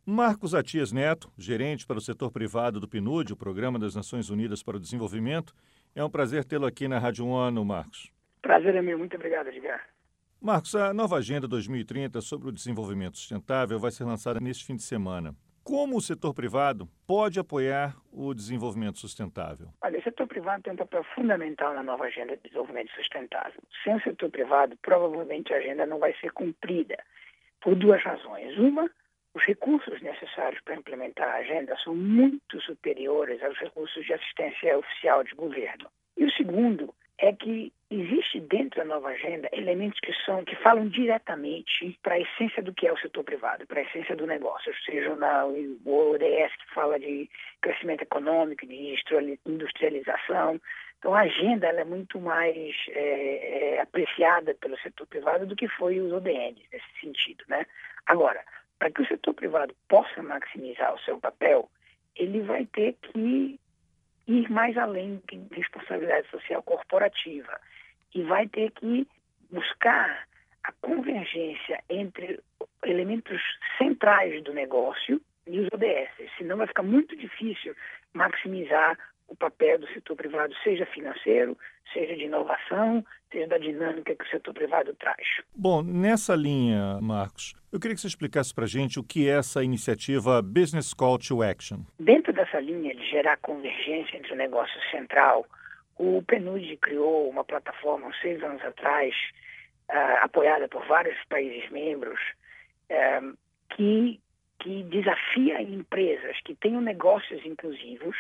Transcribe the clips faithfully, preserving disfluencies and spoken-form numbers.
Marcos Atias Neto, gerente para o setor privado do PNUD, o Programa das Nações Unidas para o Desenvolvimento. É um prazer tê-lo aqui na Rádio ONU, Marcos. Prazer é meu. Muito obrigado, Edgar. Marcos, a nova Agenda dois mil e trinta sobre o desenvolvimento sustentável vai ser lançada neste fim de semana. Como o setor privado pode apoiar o desenvolvimento sustentável? Olha, o setor privado tem um papel fundamental na nova Agenda de Desenvolvimento Sustentável. Sem o setor privado, provavelmente a agenda não vai ser cumprida, por duas razões. Uma, os recursos necessários para implementar a agenda são muito superiores aos recursos de assistência oficial de governo. E o segundo é que existe dentro da nova agenda elementos que são que falam diretamente para a essência do que é o setor privado, para a essência do negócio, seja na, o O D S que fala de crescimento econômico, de industrialização. Então a agenda ela é muito mais é, é, apreciada pelo setor privado do que foi os O D Ns nesse sentido, né? Agora, para que o setor privado possa maximizar o seu papel, ele vai ter que ir mais além de responsabilidade social corporativa e vai ter que buscar a convergência entre elementos centrais do negócio e os O D S, senão vai ficar muito difícil maximizar o papel do setor privado, seja financeiro, seja de inovação, seja da dinâmica que o setor privado traz. Bom, nessa linha, Marcos, eu queria que você explicasse para a gente o que é essa iniciativa Business Call to Action. Dentro dessa linha de gerar convergência entre o negócio central, o PNUD criou uma plataforma uns seis anos atrás, uh, apoiada por vários países membros, uh, que, que desafia empresas que tenham negócios inclusivos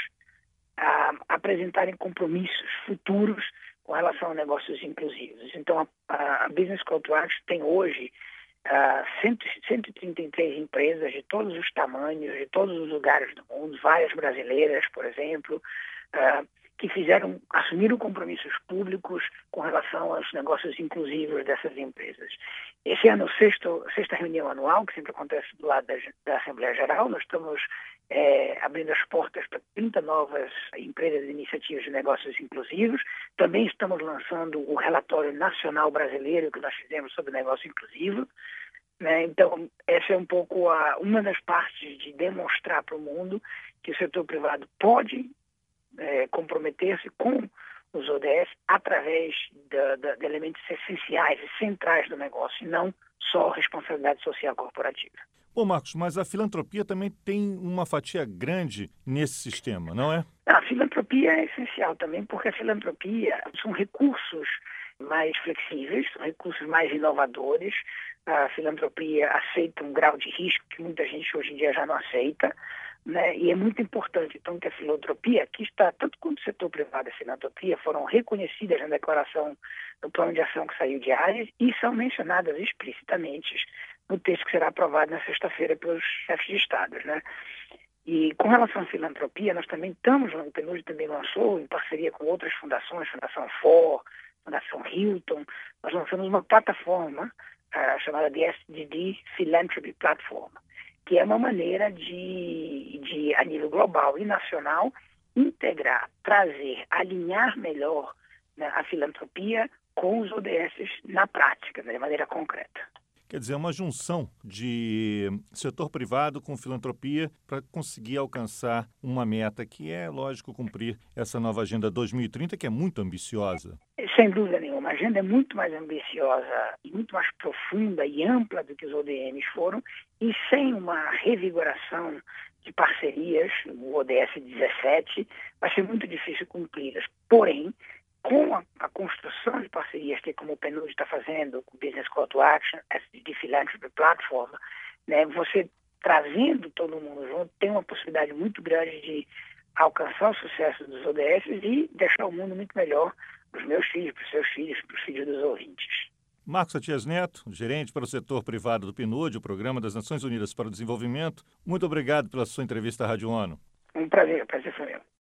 a apresentarem compromissos futuros com relação a negócios inclusivos. Então, a, a Business Call to Action tem hoje uh, cento, cento e trinta e três empresas de todos os tamanhos, de todos os lugares do mundo, várias brasileiras, por exemplo, uh, que fizeram, assumiram compromissos públicos com relação aos negócios inclusivos dessas empresas. Esse ano, a sexta reunião anual, que sempre acontece do lado da, da Assembleia Geral, nós estamos é, abrindo as portas para trinta novas empresas e iniciativas de negócios inclusivos. Também estamos lançando o relatório nacional brasileiro que nós fizemos sobre negócio inclusivo. Né? Então, essa é um pouco a, uma das partes de demonstrar para o mundo que o setor privado pode É, comprometer-se com os O D S através de, de, de elementos essenciais e centrais do negócio, e não só responsabilidade social corporativa. Bom, Marcos, mas a filantropia também tem uma fatia grande nesse sistema, não é? A filantropia é essencial também, porque a filantropia são recursos mais flexíveis, são recursos mais inovadores. A filantropia aceita um grau de risco que muita gente hoje em dia já não aceita. Né? E é muito importante, então, que a filantropia, que está, tanto quanto o setor privado e a filantropia, foram reconhecidas na declaração do plano de ação que saiu de Ares e são mencionadas explicitamente no texto que será aprovado na sexta-feira pelos chefes de Estado. Né? E com relação à filantropia, nós também estamos, o PNUD também lançou, em parceria com outras fundações, Fundação Ford, Fundação Hilton, nós lançamos uma plataforma uh, chamada de S D G Philanthropy Platform, que é uma maneira de, de, a nível global e nacional, integrar, trazer, alinhar melhor, né, a filantropia com os O D S na prática, né, de maneira concreta. Quer dizer, uma junção de setor privado com filantropia para conseguir alcançar uma meta que é, lógico, cumprir essa nova Agenda dois mil e trinta, que é muito ambiciosa. Sem dúvida nenhuma. A agenda é muito mais ambiciosa e muito mais profunda e ampla do que os O D Ms foram, e sem uma revigoração de parcerias, o O D S dezessete, vai ser muito difícil cumpri-las. Porém, com a, a construção de parcerias, que é como o PNUD está fazendo, com o Business Call to Action, de Philanthropy Platform, né, você trazendo todo mundo junto, tem uma possibilidade muito grande de alcançar o sucesso dos O D S e deixar o mundo muito melhor para os meus filhos, para os seus filhos, para os filhos dos ouvintes. Marcos Atias Neto, gerente para o setor privado do PNUD, o Programa das Nações Unidas para o Desenvolvimento, muito obrigado pela sua entrevista à Rádio ONU. Um prazer, prazer foi meu.